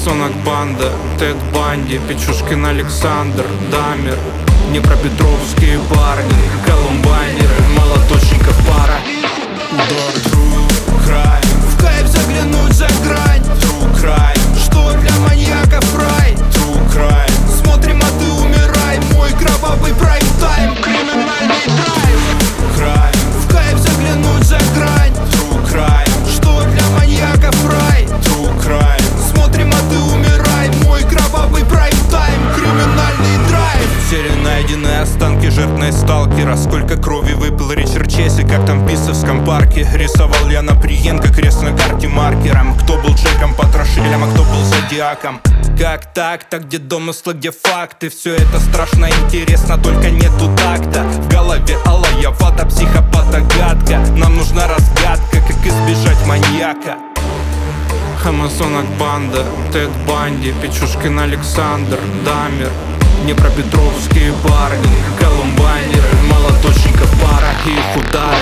Амазонок банда, Тед Банди, Печушкин Александр, Дамер, Днепропетровские парни, колумбайнеры, молоточников пара. Удар True Crime, в кайф заглянуть за грань. True Crime, что для маньяков рай. True Crime, смотрим, а ты умирай. Мой кровавый прайм-тайм, криминальный драйв. Crime, в кайф заглянуть за грань. True Crime, что для маньяков рай. True Crime, смотрим, а ты умирай. Мой кровавый прайм-тайм, криминальный драйв. Серии найдены останки жертвной сталкера. Сколько крови выпил Ричард Чесси, как там в Писовском парке. Рисовал я на Приенко крест на карте маркером. Кто был Джеком Потрошителем, а кто был Зодиаком. Как так-то, где домыслы, где факты. Все это страшно интересно, только нету такта. В голове алая вата, психопата гадка. Нам нужна разгадка, как избежать маньяка. Амазонок банда, Тед Банди, Печушкин Александр, Дамер, Днепропетровские парни, колумбайнеры, молоточников пара и их удары.